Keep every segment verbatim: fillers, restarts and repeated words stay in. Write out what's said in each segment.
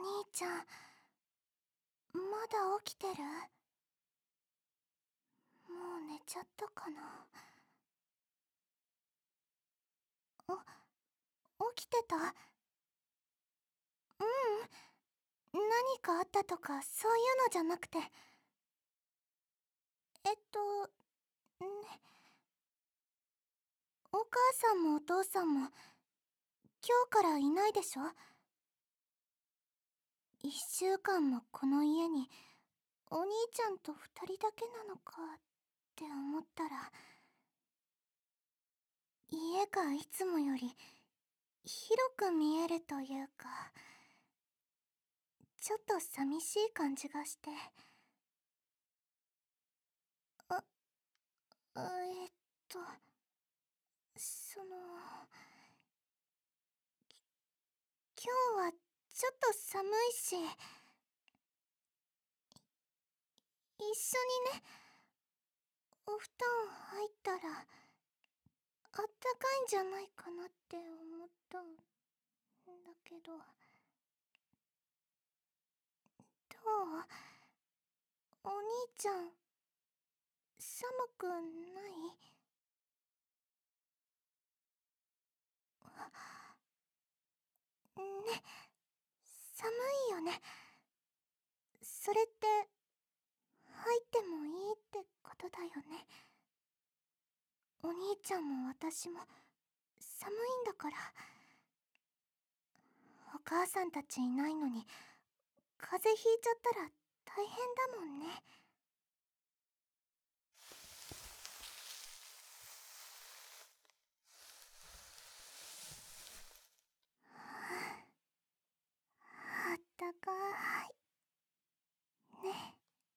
ちゃん、まだ起きてる？もう寝ちゃったかな。あ、起きてた？ううん、何かあったとかそういうのじゃなくて。えっと、ね、お母さんもお父さんも今日からいないでしょ？一週間もこの家にお兄ちゃんと二人だけなのかって思ったら、家がいつもより広く見えるというか、ちょっと寂しい感じがして。あ、えっと、その、今日はちょっと寒いし、一緒にね、お布団入ったら、あったかいんじゃないかなって思ったんだけど。どう？お兄ちゃん、寒くない？ね、寒いよね。それって、入ってもいいってことだよね。お兄ちゃんも私も、寒いんだから。お母さんたちいないのに、風邪ひいちゃったら大変だもんね。あったかい。ね。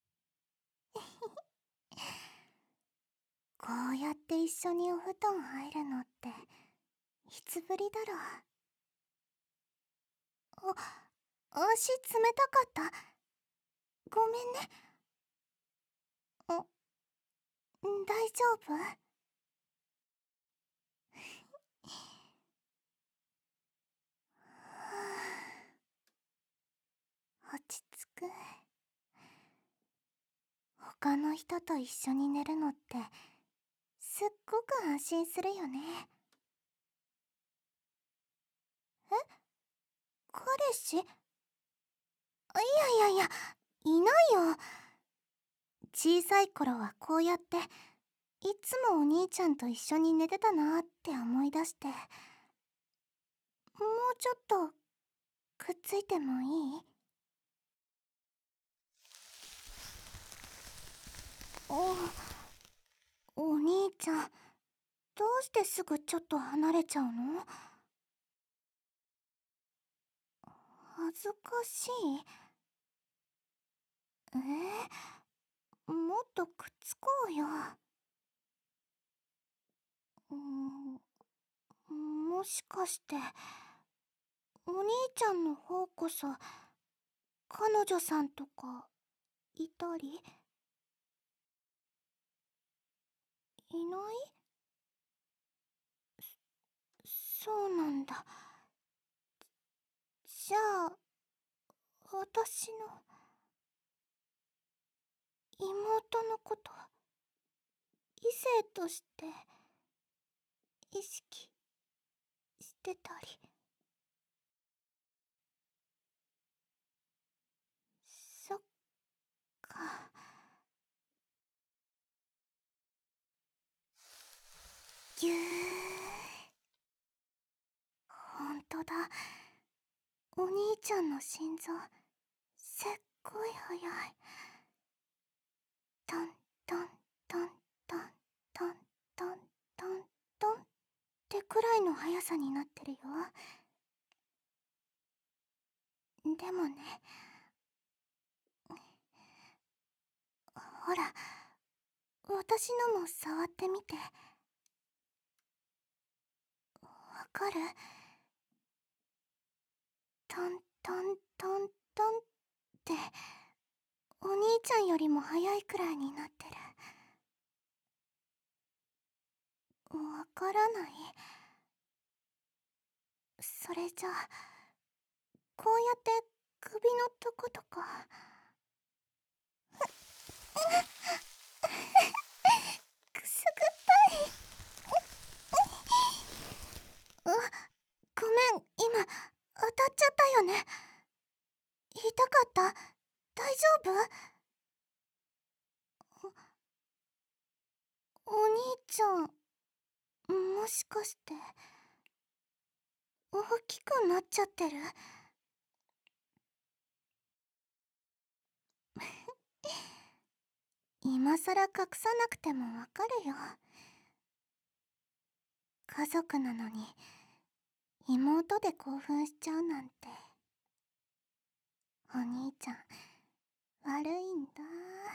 こうやって一緒にお布団入るのって、いつぶりだろう。あ、足冷たかった？ごめんね。あ、大丈夫？落ち着く。他の人と一緒に寝るのって、すっごく安心するよね。え？彼氏？いやいやいや、いないよ。小さい頃はこうやって、いつもお兄ちゃんと一緒に寝てたなーって思い出して。もうちょっと、くっついてもいい？お、お兄ちゃん、どうしてすぐちょっと離れちゃうの？恥ずかしい？えー、もっとくっつこうよ。うーん、もしかして、お兄ちゃんの方こそ、彼女さんとか、いたり？いない？そうなんだ。じゃあ、私の、妹のこと、異性として、意識してたり。そっか。ぎゅー。ほんとだ。お兄ちゃんの心臓、すっごい速い。トントントントントントントントンってくらいの速さになってるよ。でもね、ほら、私のも触ってみて。わかる？トントントントンって、お兄ちゃんよりも速いくらいになってる。わからない？それじゃあ、こうやって首のとことか。くすぐったい。あ、ごめん、今当たっちゃったよね。痛かった？大丈夫？お兄ちゃん、もしかして大きくなっちゃってる？今さら隠さなくてもわかるよ。家族なのに妹で興奮しちゃうなんて。お兄ちゃん悪いんだ。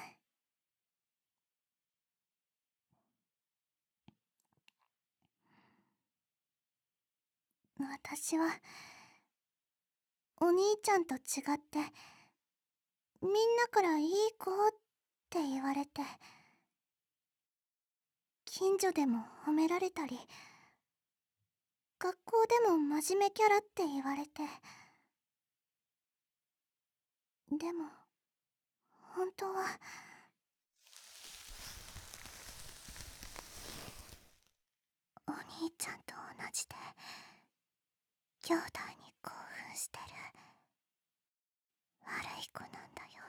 私はお兄ちゃんと違ってみんなからいい子って言われて、近所でも褒められたり、学校でも真面目キャラって言われて。でも本当はお兄ちゃんと同じで兄弟に興奮してる悪い子なんだよ。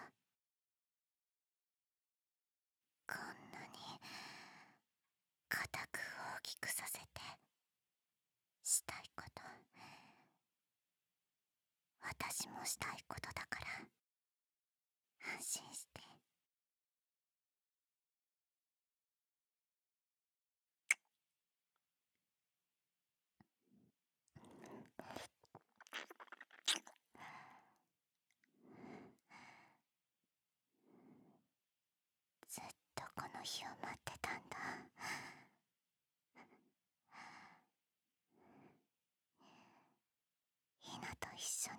こんなに固く大きくさせてしたいこと、私もしたいことだから安心して。ずっとこの日を待ってたんだ。ひなと一緒